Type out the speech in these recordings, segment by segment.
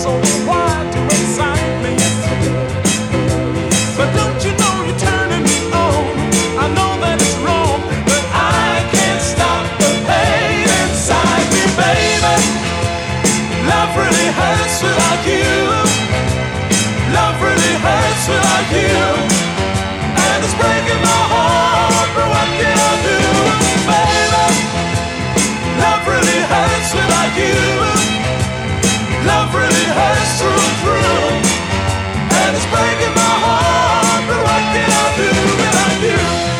so wild to excite me. But don't you know you're turning me on? I know that it's wrong, but I can't stop the pain inside me, baby. Love really hurts without you. Love really hurts without you. And it's breaking my heart, but what can I do, baby? Love really hurts without you. Love really hurts through and through. And it's breaking my heart, but what can I do without you?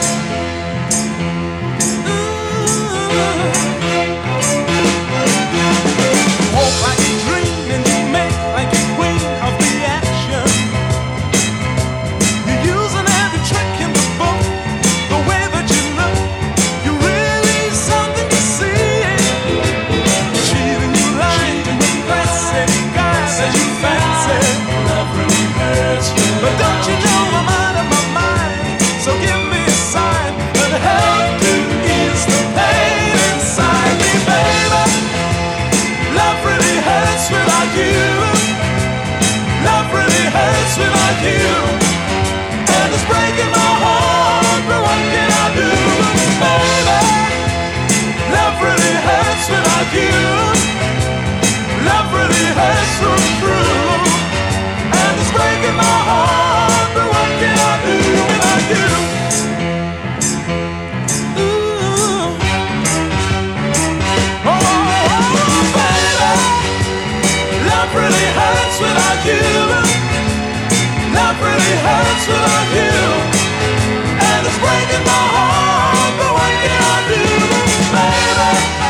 You walk like a dream and you make like a queen of the action. You're using every trick in the book. The way that you look, you're really something to see. Cheating, you lying, you classy guys that you fancy. Love really hurts, yeah. But don't you know I'm out of my mind? So give me a sign and help to ease the pain inside me, baby. Love really hurts without you. Love really hurts without you. And it's breaking my heart, but what can I do, baby? Love really hurts without you. Love really hurts through and through. And it's breaking my heart, but what can I do without you? Ooh. Oh, baby. Love really hurts without you. Love really hurts without you. And it's breaking my heart, but what can I do, baby?